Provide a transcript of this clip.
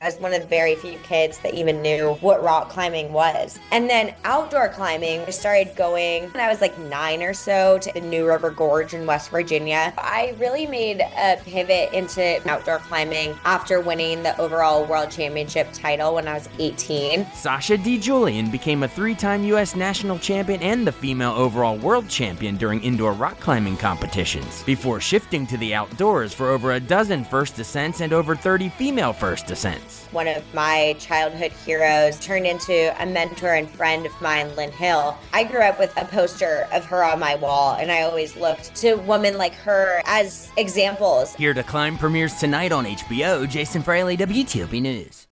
I was one of the very few kids that even knew what rock climbing was. And then outdoor climbing, I started going when I was like 9 or so to the New River Gorge in West Virginia. I really made a pivot into outdoor climbing after winning the overall world championship title when I was 18. Sasha DiJulian became a 3-time U.S. national champion and the female overall world champion during indoor rock climbing competitions, before shifting to the outdoors for over a dozen first ascents and over 30 female first ascents. One of my childhood heroes turned into a mentor and friend of mine, Lynn Hill. I grew up with a poster of her on my wall, and I always looked to women like her as examples. Here to Climb premieres tonight on HBO. Jason Fraley, WTOP News.